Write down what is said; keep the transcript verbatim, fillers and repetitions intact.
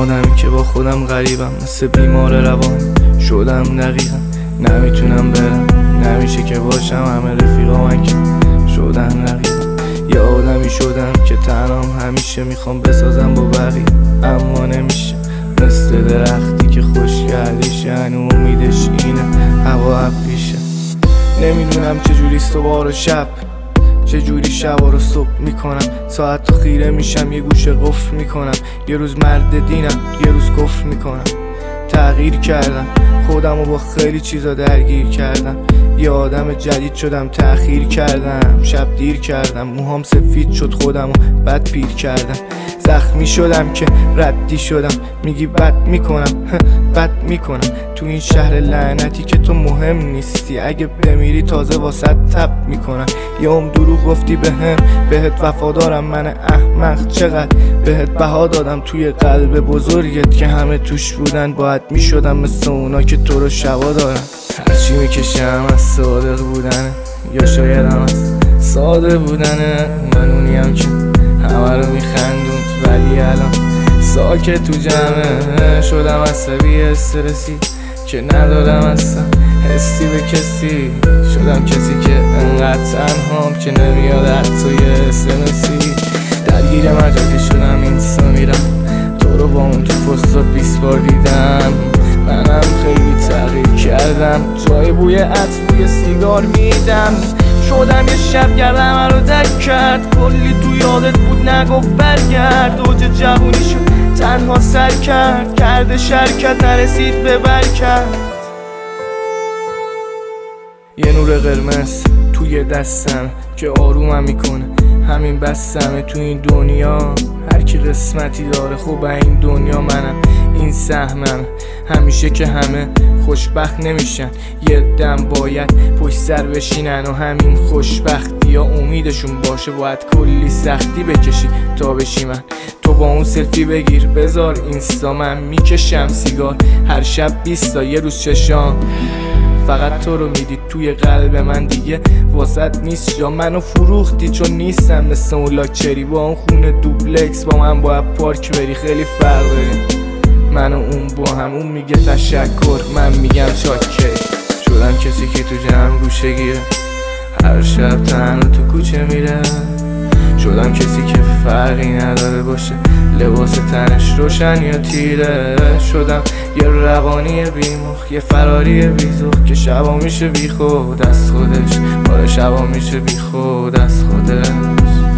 آدمی که با خودم غریبم، مثل بیمار روان شدم دقیقا. نمیتونم برم، نمیشه که باشم، همه رفیقا من که شدن رقیبم. یه آدمی شدم که تنهام همیشه میخوام بسازم با بقیه، اما نمیشه. مثل درختی که خوش کردیشه، هنو امیدش اینه هوا ابریشه. نمیدونم چجوری صبح و شب، چجوری شب رو صبح میکنم. ساعت تا خیره میشم، یه گوشه قفل میکنم. یه روز مرد دینم، یه روز کفر میکنم. تغییر کردم، خودم رو با خیلی چیزا درگیر کردم. یه آدم جدید شدم، تأخیر کردم. شب دیر کردم، موهام سفید شد، خودم رو بد پیر کردم. زخمی شدم که ردی شدم، میگی بد میکنم بد میکنم. تو این شهر لعنتی که تو مهم نیستی، اگه بمیری تازه واسه تب میکنم. یه عمر دروغ گفتی بهم، بهت وفادارم من احمق. چقدر بهت بها دادم توی قلب بزرگت که همه توش بودن. باید میشدم مثل اونا که تو رو شبا دارن. هرچی میکشم از صادق بودنه، یا شاید هم از ساده بودنه. من اونیم که همه رو میخندوند، ولی الان ساکت تو جمعه شدم. عصبی استرسی که ندارم اصلا حسی به کسی. شدم کسی که انقدر تنهام که نمیاد حتی یه اسمسی. درگیر مجازی شدم، اینستا میرم، تو رو با اون تو پستا بیست بار دیدم. منم خیلی تغییر کردم، جای بوی عطر بوی سیگار میدم. شدم یه شب گردم رو تک کرد، کلی تو یادت بود نگفت برگرد. اوج جوونی شد تنها سر کرد، کرده شرکت نرسید به برکت. یه نور قرمز توی دستم که آرومم میکنه، همین بستمه تو این دنیا. هر کی قسمتی داره خوب این دنیا منم، این سهمم. همیشه که همه خوشبخت نمیشن، یه دم باید پشت سر بشینن. و همین خوشبختی ها امیدشون باشه، باید کلی سختی بکشی تا بشی من. تو با اون سلفی بگیر بذار اینستا، من میکشم سیگار هر شب بیستا. یه روز چشام فقط تو رو میدید توی قلب من، دیگه واسط نیست جا. منو فروختی چون نیستم مثل اون لاکچری، با اون خونه دوبلکس با من باید پارک بری. خیلی فرق داریم من و اون با هم، اون میگه تشکر، من میگم چاکر. شدم کسی که تو جمع گوشه گیره، هر شب تنها تو کوچه میره. شدم کسی که فرقی نداره باشه لباس تنش روشن یا تیره. شدم یه روانی بیمخ، یه فراری بیزخ که شبا میشه بی خود از خودش. آره شبا میشه بی خود از خودش.